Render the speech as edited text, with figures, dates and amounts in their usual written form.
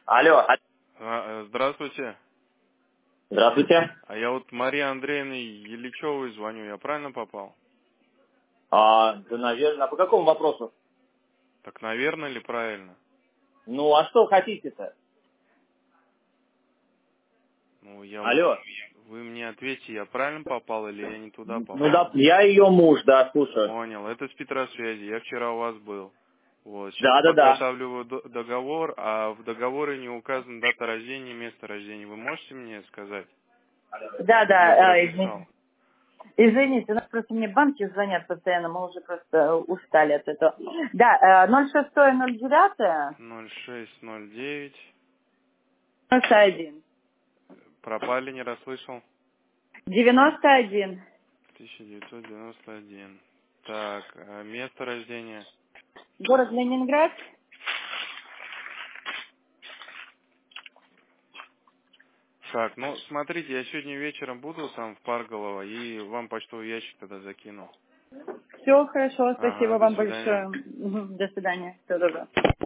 Алло. Здравствуйте. Здравствуйте. А я вот Марии Андреевне Ильичевой звоню. Я правильно попал? Да, наверное. А по какому вопросу? Так, наверное, или правильно? Ну, а что хотите-то? Ну, я вот... Алло. Вы мне ответьте, я правильно попал или я не туда Ну попал? да, я ее муж, да, слушаю. Понял. Это с Петросвязи. Я вчера у вас был. Вот. Сейчас Да. подготавливаю договор, а в договоре не указана дата рождения и место рождения. Вы можете мне сказать, чтобы я прописал? Извините, у нас просто мне банки звонят постоянно, мы уже просто устали от этого. Да, 06-09, 0609. 91. Пропали, не расслышал. 91. 1991. Так, место рождения. Город Ленинград. Так, ну, смотрите, я сегодня вечером буду там в Парголово и вам почтовый ящик тогда закину. Все хорошо, Ага, спасибо до вам свидания. большое. Мгм, до свидания, всего доброго.